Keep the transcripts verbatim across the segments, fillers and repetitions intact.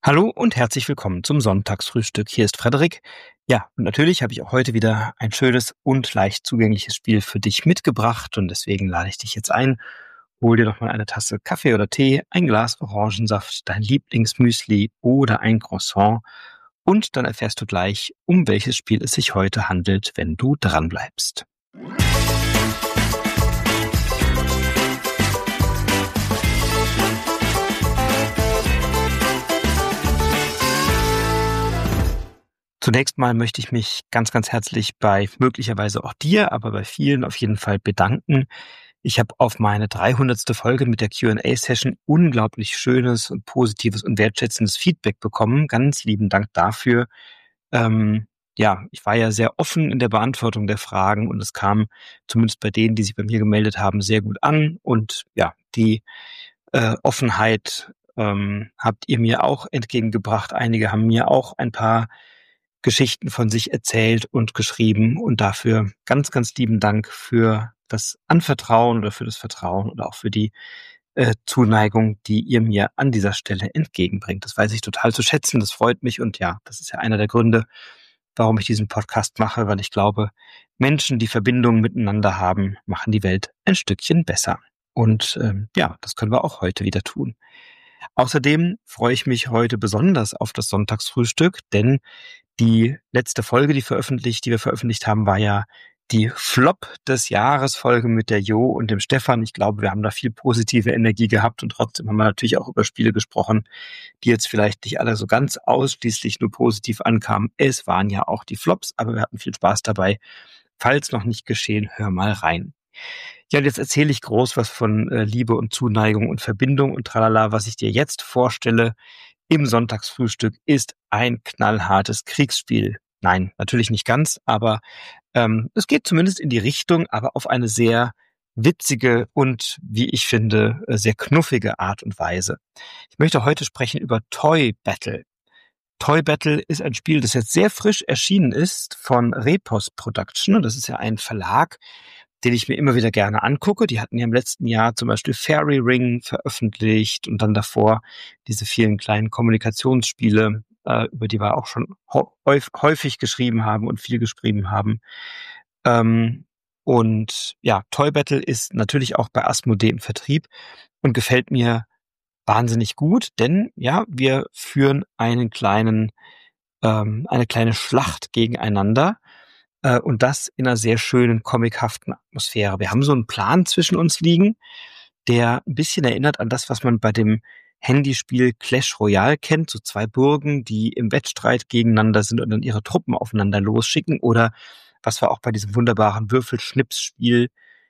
Hallo und herzlich willkommen zum Sonntagsfrühstück. Hier ist Frederik. Ja, und natürlich habe ich auch heute wieder ein schönes und leicht zugängliches Spiel für dich mitgebracht und deswegen lade ich dich jetzt ein. Hol dir doch mal eine Tasse Kaffee oder Tee, ein Glas Orangensaft, dein Lieblingsmüsli oder ein Croissant und dann erfährst du gleich, um welches Spiel es sich heute handelt, wenn du dranbleibst. Zunächst mal möchte ich mich ganz, ganz herzlich bei möglicherweise auch dir, aber bei vielen auf jeden Fall bedanken. Ich habe auf meine dreihundertste Folge mit der Q and A-Session unglaublich schönes und positives und wertschätzendes Feedback bekommen. Ganz lieben Dank dafür. Ähm, ja, ich war ja sehr offen in der Beantwortung der Fragen und es kam zumindest bei denen, die sich bei mir gemeldet haben, sehr gut an. Und ja, die äh, Offenheit ähm, habt ihr mir auch entgegengebracht. Einige haben mir auch ein paar Geschichten von sich erzählt und geschrieben und dafür ganz, ganz lieben Dank für das Anvertrauen oder für das Vertrauen oder auch für die äh, Zuneigung, die ihr mir an dieser Stelle entgegenbringt. Das weiß ich total zu schätzen, das freut mich und ja, das ist ja einer der Gründe, warum ich diesen Podcast mache, weil ich glaube, Menschen, die Verbindungen miteinander haben, machen die Welt ein Stückchen besser. Und ähm, ja, das können wir auch heute wieder tun. Außerdem freue ich mich heute besonders auf das Sonntagsfrühstück, denn die letzte Folge, die veröffentlicht, die wir veröffentlicht haben, war ja die Flop des Jahres Folge mit der Jo und dem Stefan. Ich glaube, wir haben da viel positive Energie gehabt und trotzdem haben wir natürlich auch über Spiele gesprochen, die jetzt vielleicht nicht alle so ganz ausschließlich nur positiv ankamen. Es waren ja auch die Flops, aber wir hatten viel Spaß dabei. Falls noch nicht geschehen, hör mal rein. Ja, und jetzt erzähle ich groß was von äh, Liebe und Zuneigung und Verbindung und tralala. Was ich dir jetzt vorstelle im Sonntagsfrühstück ist ein knallhartes Kriegsspiel. Nein, natürlich nicht ganz, aber ähm, es geht zumindest in die Richtung, aber auf eine sehr witzige und, wie ich finde, sehr knuffige Art und Weise. Ich möchte heute sprechen über Toy Battle. Toy Battle ist ein Spiel, das jetzt sehr frisch erschienen ist von Repos Production. Und das ist ja ein Verlag, den ich mir immer wieder gerne angucke. Die hatten ja im letzten Jahr zum Beispiel Fairy Ring veröffentlicht und dann davor diese vielen kleinen Kommunikationsspiele, äh, über die wir auch schon häufig geschrieben haben und viel geschrieben haben. Ähm, und ja, Toy Battle ist natürlich auch bei Asmodee im Vertrieb und gefällt mir wahnsinnig gut, denn ja, wir führen einen kleinen, ähm, eine kleine Schlacht gegeneinander. Und das in einer sehr schönen, comichaften Atmosphäre. Wir haben so einen Plan zwischen uns liegen, der ein bisschen erinnert an das, was man bei dem Handyspiel Clash Royale kennt. So zwei Burgen, die im Wettstreit gegeneinander sind und dann ihre Truppen aufeinander losschicken. Oder was wir auch bei diesem wunderbaren Würfelschnips-Spiel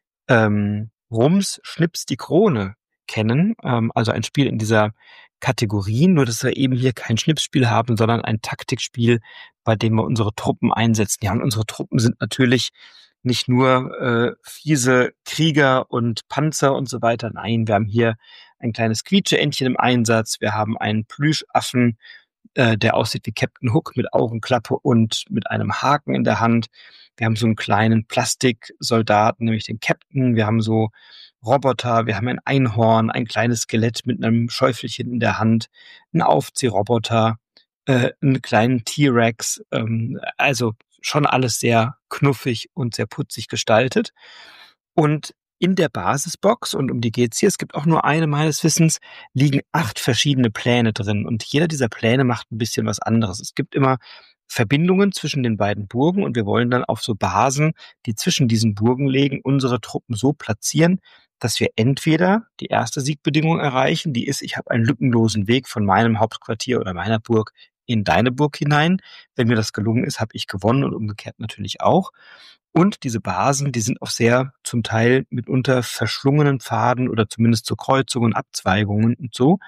ähm, Rums Schnips die Krone kennen. Ähm, also ein Spiel in dieser Kategorien, nur dass wir eben hier kein Schnipsspiel haben, sondern ein Taktikspiel, bei dem wir unsere Truppen einsetzen. Ja, und unsere Truppen sind natürlich nicht nur äh, fiese Krieger und Panzer und so weiter. Nein, wir haben hier ein kleines Quietscheentchen im Einsatz. Wir haben einen Plüschaffen, äh, der aussieht wie Captain Hook mit Augenklappe und mit einem Haken in der Hand. Wir haben so einen kleinen Plastiksoldaten, nämlich den Captain. Wir haben so Roboter, wir haben ein Einhorn, ein kleines Skelett mit einem Schäufelchen in der Hand, einen Aufziehroboter, äh, einen kleinen T-Rex, ähm, also schon alles sehr knuffig und sehr putzig gestaltet. Und in der Basisbox, und um die geht's hier, es gibt auch nur eine meines Wissens, liegen acht verschiedene Pläne drin. Und jeder dieser Pläne macht ein bisschen was anderes. Es gibt immer Verbindungen zwischen den beiden Burgen und wir wollen dann auf so Basen, die zwischen diesen Burgen liegen, unsere Truppen so platzieren, dass wir entweder die erste Siegbedingung erreichen, die ist, ich habe einen lückenlosen Weg von meinem Hauptquartier oder meiner Burg in deine Burg hinein. Wenn mir das gelungen ist, habe ich gewonnen und umgekehrt natürlich auch. Und diese Basen, die sind auch sehr zum Teil mitunter verschlungenen Pfaden oder zumindest zu Kreuzungen, Abzweigungen und so.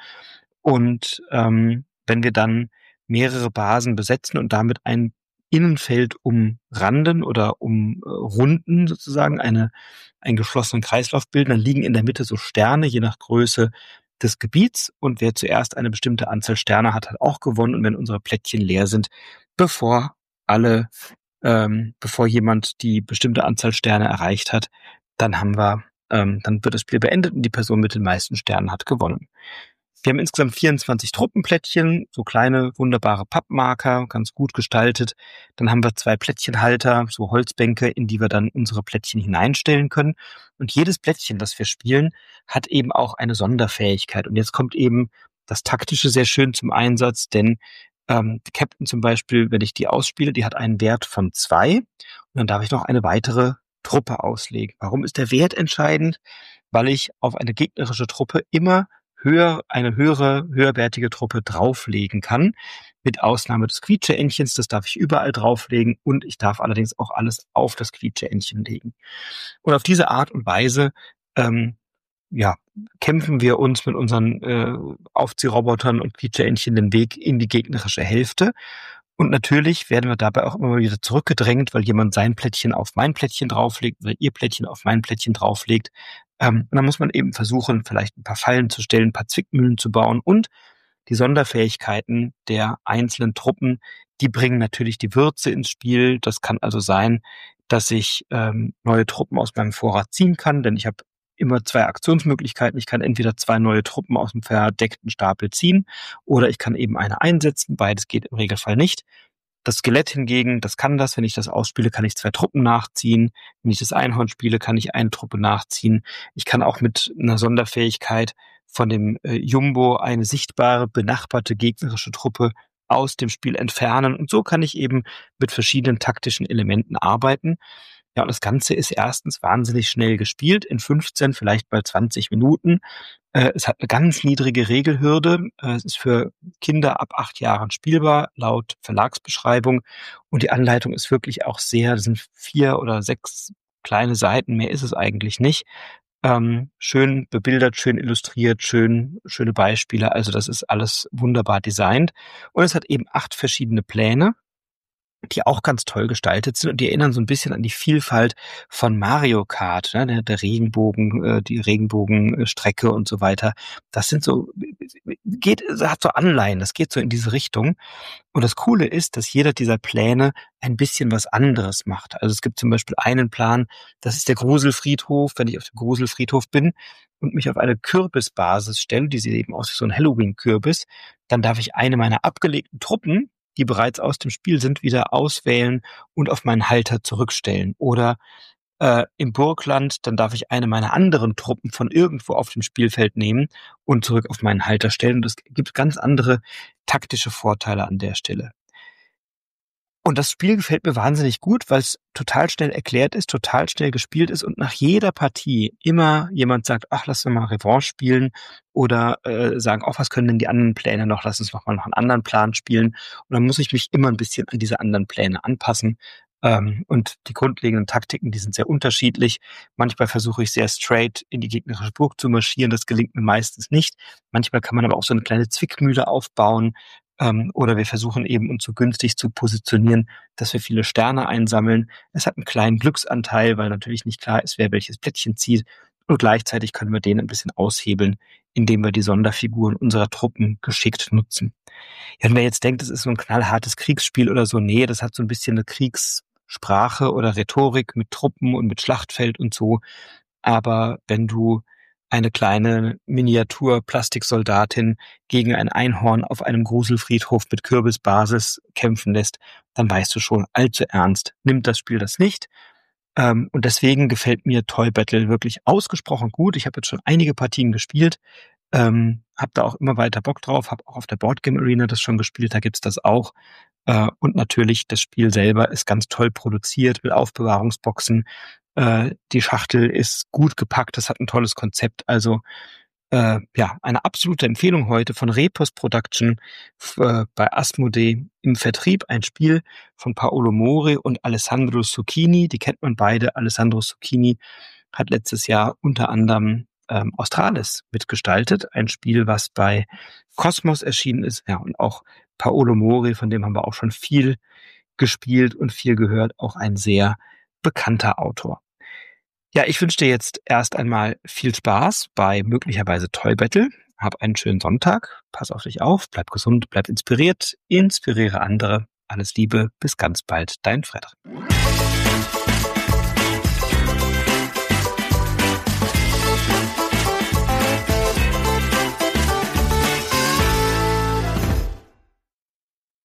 Und ähm, wenn wir dann mehrere Basen besetzen und damit ein Innenfeld umranden oder umrunden sozusagen, eine, einen geschlossenen Kreislauf bilden, dann liegen in der Mitte so Sterne, je nach Größe des Gebiets. Und wer zuerst eine bestimmte Anzahl Sterne hat, hat auch gewonnen. Und wenn unsere Plättchen leer sind, bevor alle, ähm, bevor jemand die bestimmte Anzahl Sterne erreicht hat, dann haben wir, ähm, dann wird das Spiel beendet und die Person mit den meisten Sternen hat gewonnen. Wir haben insgesamt vierundzwanzig Truppenplättchen, so kleine, wunderbare Pappmarker, ganz gut gestaltet. Dann haben wir zwei Plättchenhalter, so Holzbänke, in die wir dann unsere Plättchen hineinstellen können. Und jedes Plättchen, das wir spielen, hat eben auch eine Sonderfähigkeit. Und jetzt kommt eben das Taktische sehr schön zum Einsatz, denn ähm, die Captain zum Beispiel, wenn ich die ausspiele, die hat einen Wert von zwei. Und dann darf ich noch eine weitere Truppe auslegen. Warum ist der Wert entscheidend? Weil ich auf eine gegnerische Truppe immer höher, eine höhere, höherwertige Truppe drauflegen kann. Mit Ausnahme des Quietscheentchens, das darf ich überall drauflegen und ich darf allerdings auch alles auf das Quietscheentchen legen. Und auf diese Art und Weise ähm, ja, kämpfen wir uns mit unseren äh, Aufziehrobotern und Quietscheentchen den Weg in die gegnerische Hälfte. Und natürlich werden wir dabei auch immer wieder zurückgedrängt, weil jemand sein Plättchen auf mein Plättchen drauflegt oder ihr Plättchen auf mein Plättchen drauflegt. Ähm, und dann muss man eben versuchen, vielleicht ein paar Fallen zu stellen, ein paar Zwickmühlen zu bauen. Und die Sonderfähigkeiten der einzelnen Truppen, die bringen natürlich die Würze ins Spiel. Das kann also sein, dass ich ähm, neue Truppen aus meinem Vorrat ziehen kann, denn ich habe immer zwei Aktionsmöglichkeiten. Ich kann entweder zwei neue Truppen aus dem verdeckten Stapel ziehen oder ich kann eben eine einsetzen. Beides geht im Regelfall nicht. Das Skelett hingegen, das kann das. Wenn ich das ausspiele, kann ich zwei Truppen nachziehen. Wenn ich das Einhorn spiele, kann ich eine Truppe nachziehen. Ich kann auch mit einer Sonderfähigkeit von dem äh, Jumbo eine sichtbare, benachbarte gegnerische Truppe aus dem Spiel entfernen. Und so kann ich eben mit verschiedenen taktischen Elementen arbeiten. Ja, und das Ganze ist erstens wahnsinnig schnell gespielt, in fünfzehn, vielleicht bei zwanzig Minuten. Äh, es hat eine ganz niedrige Regelhürde. Äh, es ist für Kinder ab acht Jahren spielbar, laut Verlagsbeschreibung. Und die Anleitung ist wirklich auch sehr, das sind vier oder sechs kleine Seiten, mehr ist es eigentlich nicht. Ähm, schön bebildert, schön illustriert, schön, schöne Beispiele. Also das ist alles wunderbar designt. Und es hat eben acht verschiedene Pläne, die auch ganz toll gestaltet sind und die erinnern so ein bisschen an die Vielfalt von Mario Kart, ne? der, der Regenbogen, äh, die Regenbogenstrecke und so weiter. Das sind so, geht, hat so Anleihen, das geht so in diese Richtung. Und das Coole ist, dass jeder dieser Pläne ein bisschen was anderes macht. Also es gibt zum Beispiel einen Plan, das ist der Gruselfriedhof. Wenn ich auf dem Gruselfriedhof bin und mich auf eine Kürbisbasis stelle, die sieht eben aus wie so ein Halloween-Kürbis, dann darf ich eine meiner abgelegten Truppen, die bereits aus dem Spiel sind, wieder auswählen und auf meinen Halter zurückstellen. Oder äh, im Burgland, dann darf ich eine meiner anderen Truppen von irgendwo auf dem Spielfeld nehmen und zurück auf meinen Halter stellen. Und es gibt ganz andere taktische Vorteile an der Stelle. Und das Spiel gefällt mir wahnsinnig gut, weil es total schnell erklärt ist, total schnell gespielt ist und nach jeder Partie immer jemand sagt, ach, lass uns mal Revanche spielen oder äh, sagen, ach, was können denn die anderen Pläne noch, lass uns noch mal noch einen anderen Plan spielen. Und dann muss ich mich immer ein bisschen an diese anderen Pläne anpassen. Ähm, und die grundlegenden Taktiken, die sind sehr unterschiedlich. Manchmal versuche ich sehr straight in die gegnerische Burg zu marschieren, das gelingt mir meistens nicht. Manchmal kann man aber auch so eine kleine Zwickmühle aufbauen. Ähm, oder wir versuchen eben, uns so günstig zu positionieren, dass wir viele Sterne einsammeln. Es hat einen kleinen Glücksanteil, weil natürlich nicht klar ist, wer welches Plättchen zieht. Und gleichzeitig können wir den ein bisschen aushebeln, indem wir die Sonderfiguren unserer Truppen geschickt nutzen. Ja, und wer jetzt denkt, das ist so ein knallhartes Kriegsspiel oder so, nee, das hat so ein bisschen eine Kriegssprache oder Rhetorik mit Truppen und mit Schlachtfeld und so. Aber wenn du eine kleine Miniatur-Plastiksoldatin gegen ein Einhorn auf einem Gruselfriedhof mit Kürbisbasis kämpfen lässt, dann weißt du schon, allzu ernst nimmt das Spiel das nicht. Ähm, und deswegen gefällt mir Toy Battle wirklich ausgesprochen gut. Ich habe jetzt schon einige Partien gespielt, ähm, habe da auch immer weiter Bock drauf, habe auch auf der Boardgame Arena das schon gespielt, da gibt's das auch. Äh, und natürlich, das Spiel selber ist ganz toll produziert mit Aufbewahrungsboxen. Äh, die Schachtel ist gut gepackt, das hat ein tolles Konzept. Also äh, ja, eine absolute Empfehlung heute von Repos Production äh, bei Asmodee im Vertrieb. Ein Spiel von Paolo Mori und Alessandro Zucchini. Die kennt man beide. Alessandro Zucchini hat letztes Jahr unter anderem ähm, Australis mitgestaltet. Ein Spiel, was bei Cosmos erschienen ist. Ja, und auch Paolo Mori, von dem haben wir auch schon viel gespielt und viel gehört. Auch ein sehr bekannter Autor. Ja, ich wünsche dir jetzt erst einmal viel Spaß bei möglicherweise Toy Battle. Hab einen schönen Sonntag. Pass auf dich auf. Bleib gesund, bleib inspiriert. Inspiriere andere. Alles Liebe. Bis ganz bald. Dein Frederik.